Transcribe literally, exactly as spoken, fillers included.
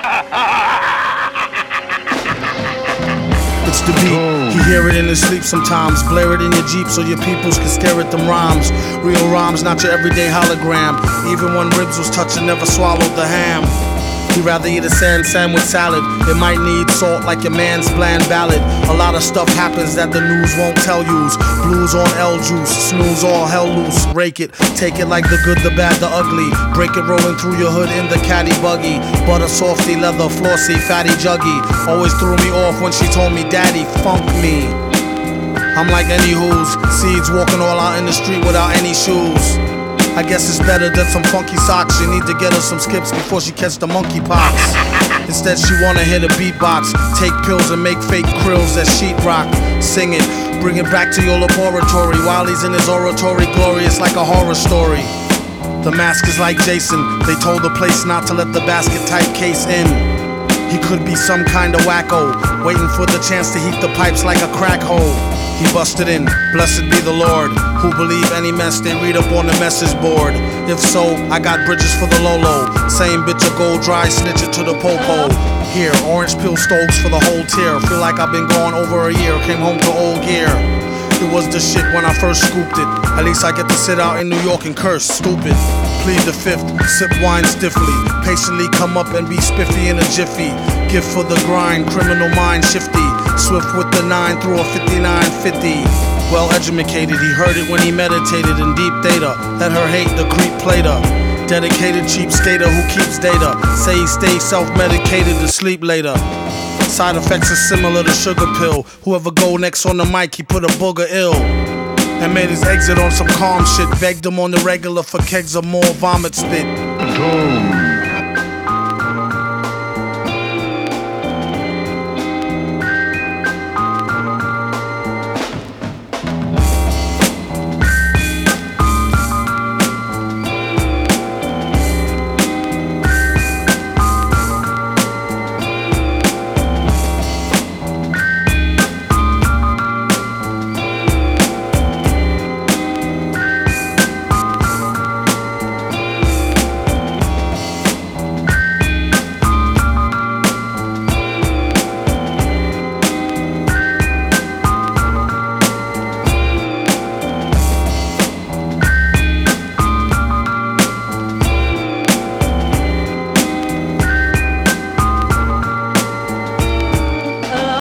It's the beat, you hear it in his sleep sometimes. Blare it in your Jeep so your peoples can stare at them rhymes. Real rhymes, not your everyday hologram. Even when ribs was touching, never swallowed the ham. He'd rather eat a sand sandwich salad. It might need salt like your man's bland ballad. A lot of stuff happens that the news won't tell yous. Blues on L juice, snooze all hell loose. Rake it, take it like the good, the bad, the ugly. Break it rolling through your hood in the caddy buggy. Butter softy, leather, flossy, fatty juggy. Always threw me off when she told me daddy funk me. I'm like any who's seeds walking all out in the street without any shoes. I guess it's better than some funky socks. You need to get her some skips before she catch the monkeypox. Instead she wanna hit a beatbox, take pills and make fake krills that sheetrock. Sing it, bring it back to your laboratory. While he's in his oratory, glorious like a horror story. The mask is like Jason, they told the place not to let the basket type case in. He could be some kind of wacko, waiting for the chance to heat the pipes like a crack hole. He busted in, blessed be the Lord, who believe any mess they read up on the message board. If so, I got bridges for the Lolo. Same bitch a gold dry, snitch it to the popo. Here, orange peel stokes for the whole tier. Feel like I've been gone over a year, came home to old gear. It was the shit when I first scooped it. At least I get to sit out in New York and curse, stupid. Plead the fifth, sip wine stiffly. Patiently come up and be spiffy in a jiffy. Gift for the grind, criminal mind shifty. Swift with the nine through a fifty-nine fifty. Well educated, he heard it when he meditated in deep data. Let her hate the creep plater. Dedicated cheap skater who keeps data. Say he stays self-medicated to sleep later. Side effects are similar to sugar pill. Whoever go next on the mic, he put a booger ill. And made his exit on some calm shit. Begged him on the regular for kegs of more vomit spit.